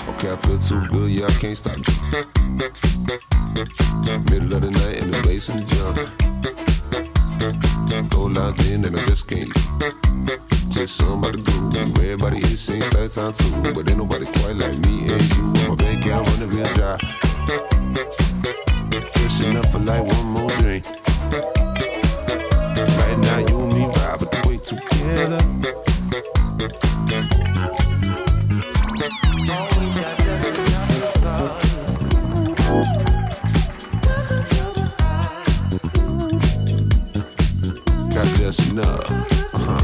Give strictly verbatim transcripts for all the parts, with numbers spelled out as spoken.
Okay, I feel too good, yeah, I can't stop. Middle of the night and the bass and the jump. Go loud in and I just can't. Just something about the groove. Everybody is sing side time too, but ain't nobody quite like me and you. My bank account running real dry. Pushing up for like one more drink. Right now you and me vibe, but the way together. Got just enough. Uh-huh.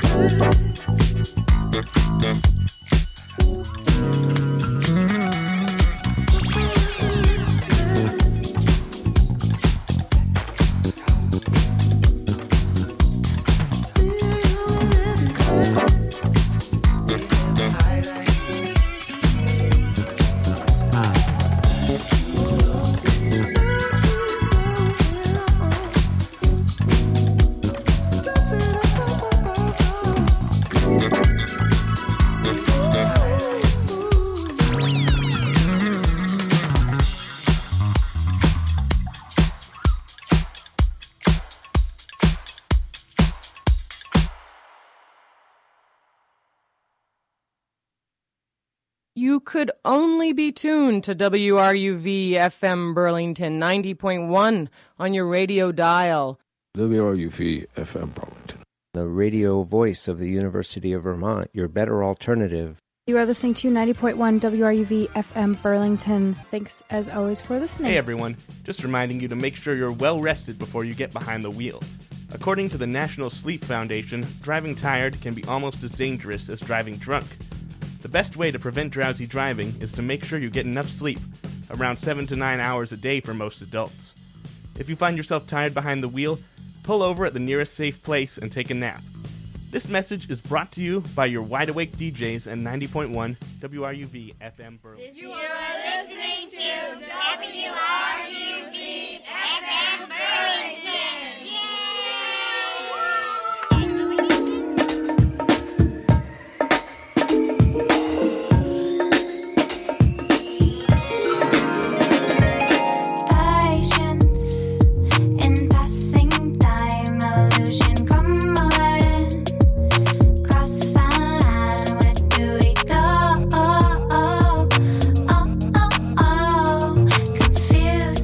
You could only be tuned to W R U V F M Burlington ninety point one on your radio dial. W R U V F M Burlington. The radio voice of the University of Vermont, your better alternative. You are listening to ninety point one W R U V F M Burlington. Thanks, as always, for listening. Hey, everyone. Just reminding you to make sure you're well rested before you get behind the wheel. According to the National Sleep Foundation, driving tired can be almost as dangerous as driving drunk. The best way to prevent drowsy driving is to make sure you get enough sleep, around seven to nine hours a day for most adults. If you find yourself tired behind the wheel, pull over at the nearest safe place and take a nap. This message is brought to you by your Wide Awake D Js and ninety point one W R U V F M Burlington. You are listening to W R U V F M Burlington. Feel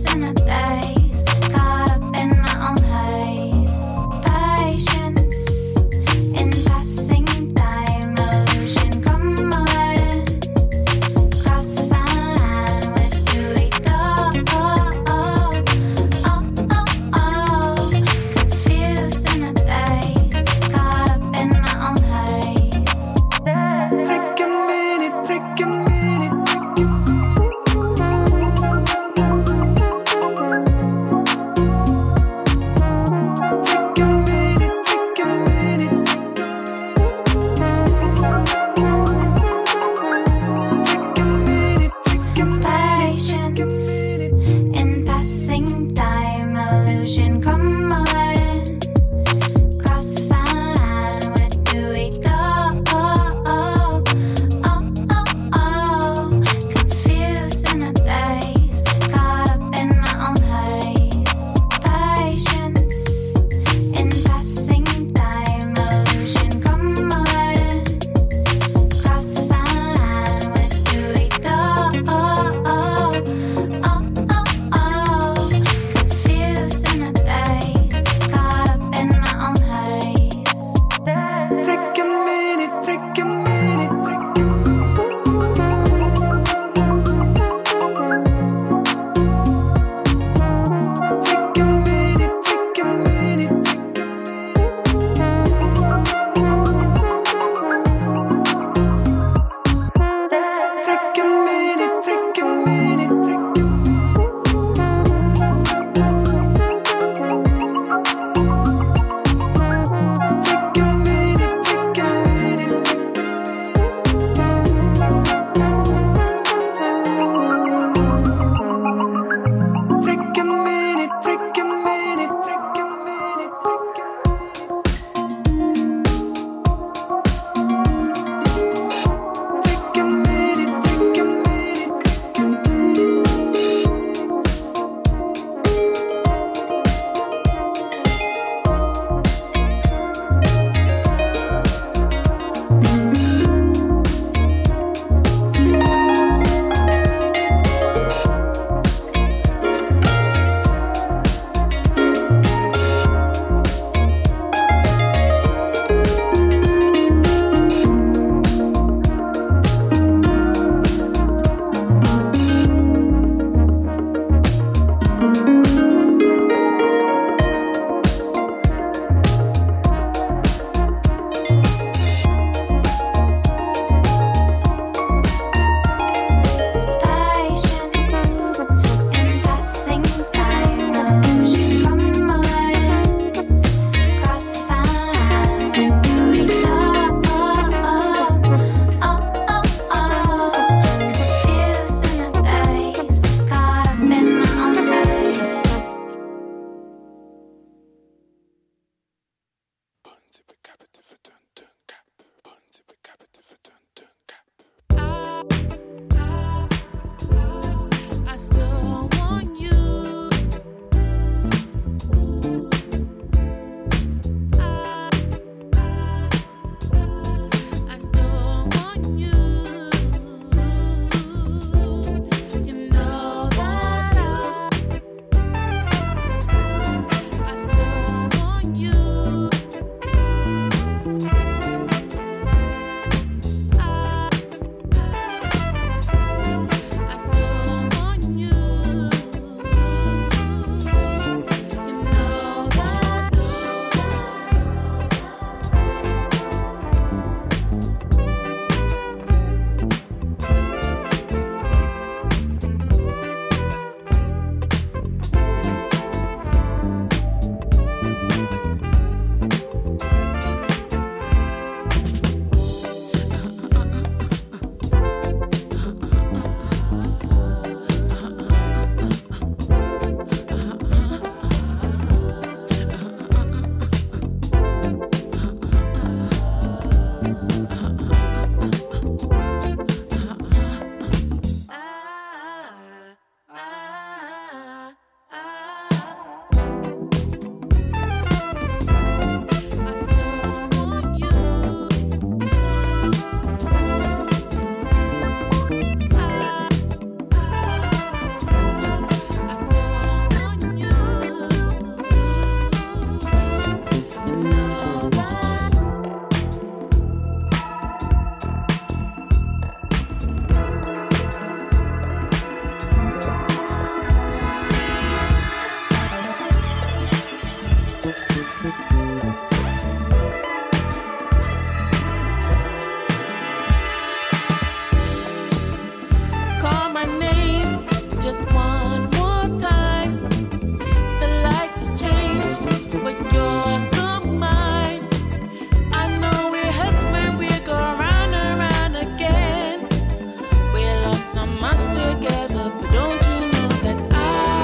just one more time. The light has changed, but yours not mine. I know it hurts when we go round and round again. We lost so much together, but don't you know that I,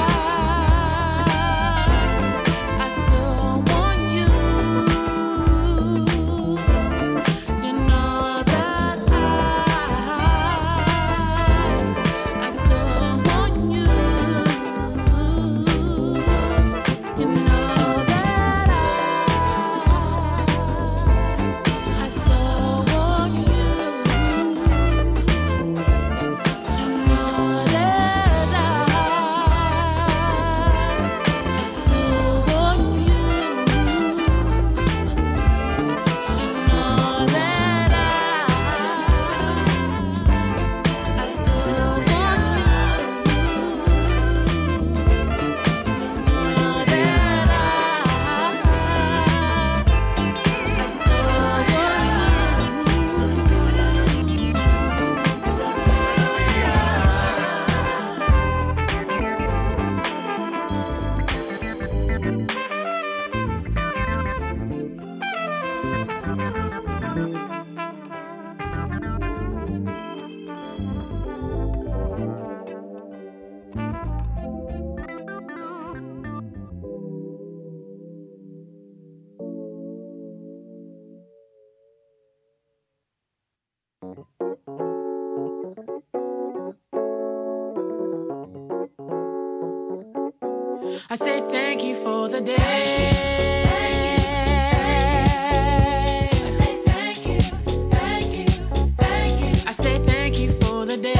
I still want you. You know that I, I still want you. You know that I, I still want you. You know that I, I still want you. You know that I, I still want I say thank you for the day. I say thank you, thank you, thank you. I say thank you for the day.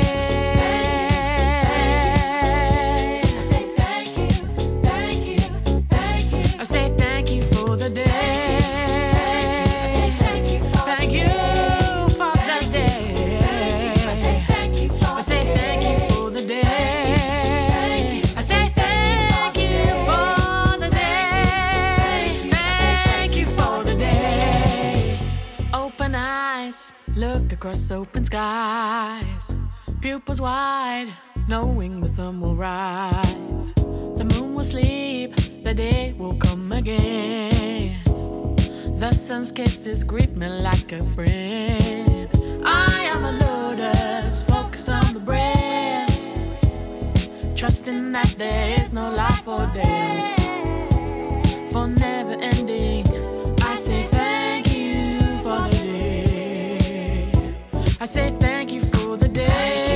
I say thank you, thank you, thank you. I say thank you for the day. I say thank you for thank you for the day. I say thank you for I say thank you for the day. I say thank you for the day. Thank you for the day. Open eyes, look across open skies. Pupils wide, knowing the sun will rise. The moon will sleep, the day will come again. The sun's kisses greet me like a friend. I am a lotus, focus on the breath, trusting that there is no life or death. For never ending, I say thank you for the day. I say thank you for the day.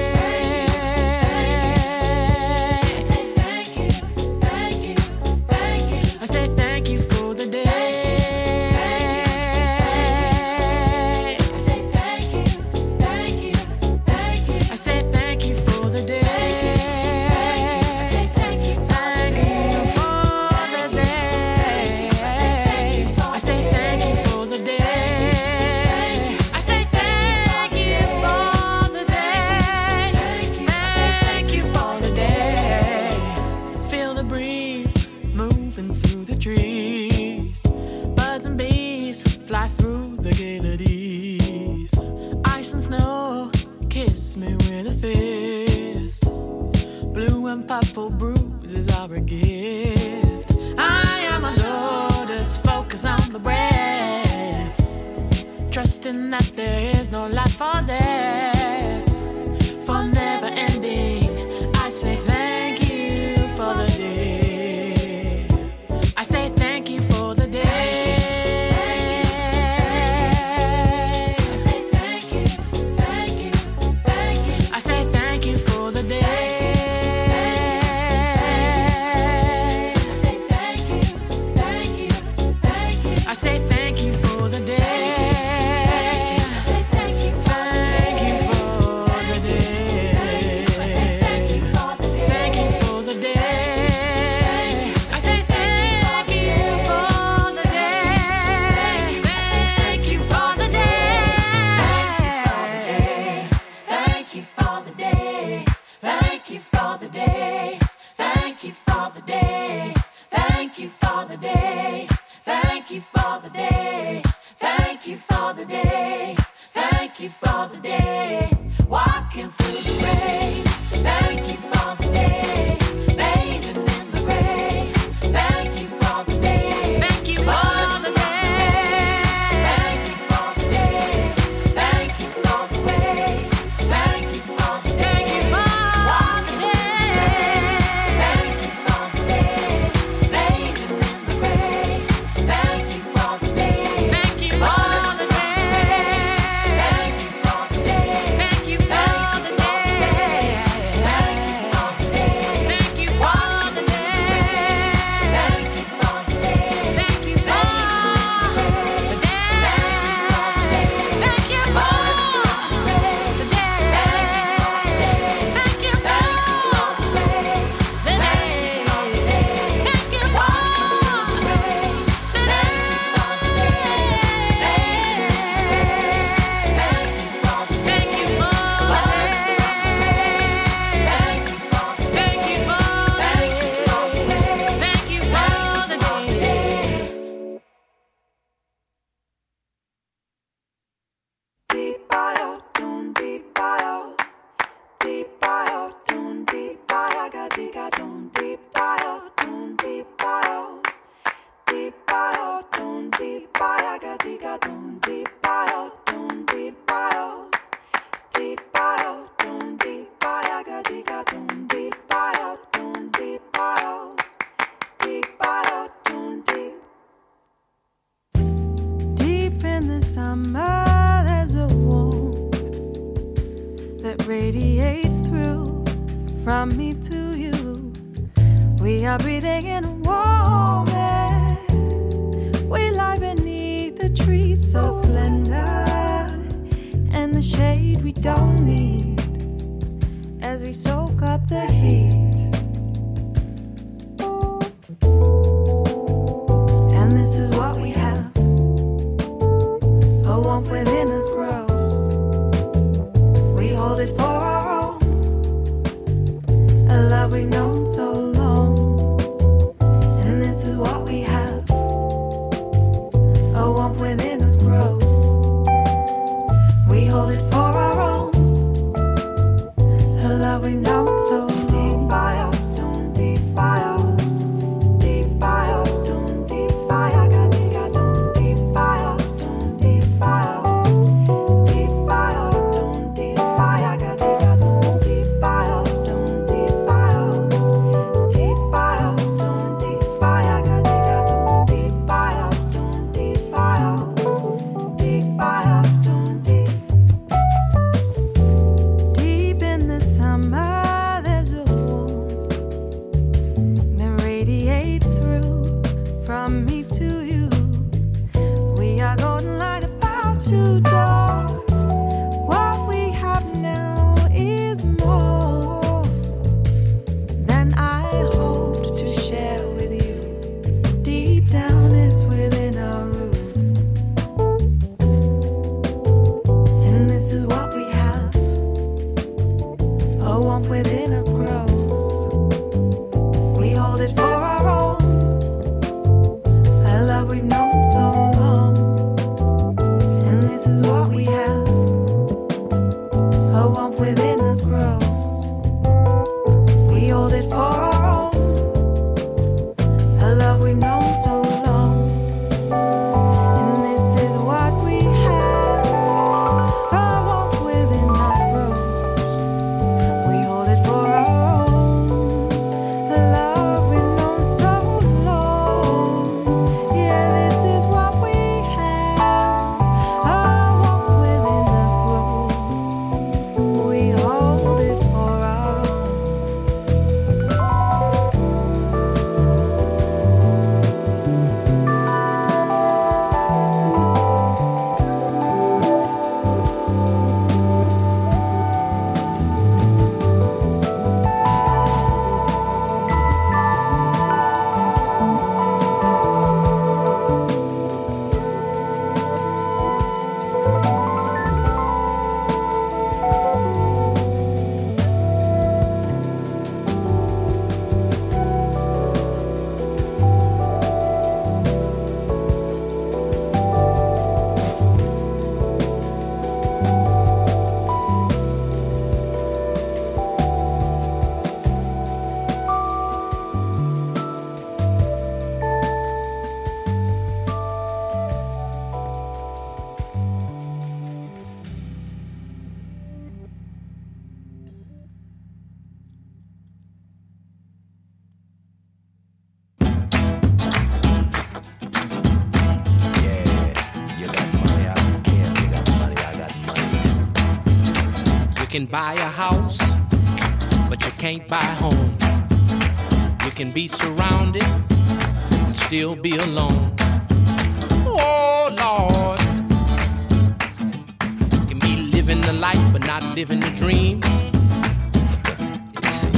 I say thank you, thank you, thank you. I say thank you for the day. I say thank you, thank you, thank you. I say thank you for the day. I say thank you, thank you for the day. I say thank you, I say thank you for the day. I say thank you for the day. Thank you for the day. Feel the breeze moving through the trees. Birds and bees fly through the galeries. Ice and snow kiss me with a fist. Blue and purple bruises are a gift. I am a lotus, focus on the breath, trusting that there is no life or death. For never ending, I say thank you for the day. I say thank you for the day. I say thank you, thank you, thank you. I say thank you for the day. I say thank you, thank you, thank you. I say thank you for the day. I say thank you, thank you for the day. I say thank you for the day. Thank you for the day. I say thank you for the day. Thank you for the day. Thank you for the day. Thank you for the day. Thank you for the day. Thank you for the day. Thank you for the day. Thank you for the day. Thank you for the day. Walking through the rain. Thank you radiates through from me to you. We are breathing in a warm air. We lie beneath the trees so slender, and the shade we don't need as we soak up the heat. And this is what we have. A warmth within us grows. We hold it for our own. A love we've known so long. And this is what we have. A warmth within us grows. We hold it for our own. A love we've known so long. Deep by out, doom, deep by out. Deep by out, doom, deep by out. Got it, got doom, deep by out, doom, deep by out. Deep by out, doom, deep by out. Got it, got doom, deep by out, doom, deep by out. Deep by out, doom, deep by out. Got it, got doom, deep by out, doom, deep by out. Deep by out, doom, deep. Deep in the summer, there's a warmth that radiates through from me to you. We are golden light about to dawn. What we have now is more than I hoped to share with you. Deep down, it's within our roots. And this is what we have. A warmth within us grows. We hold it for our own. A love we've known so long. And this is what we have. A warmth within us grows. We hold it for our own. A love we've known so long. And this is what we have. A warmth within us grows. We hold it for our own. The love we've known so long. Yeah, this is what we have. A warmth within us grows. We hold it for our own. You can buy a house, but you can't buy a home. You can be surrounded and still be alone. Oh, Lord. You can be living the life, but not living the dream. You see.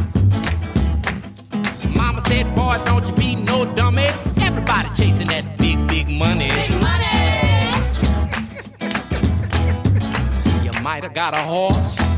Mama said, boy, don't you be no dummy. Everybody chasing that big, big money. Big money! You might have got a horse,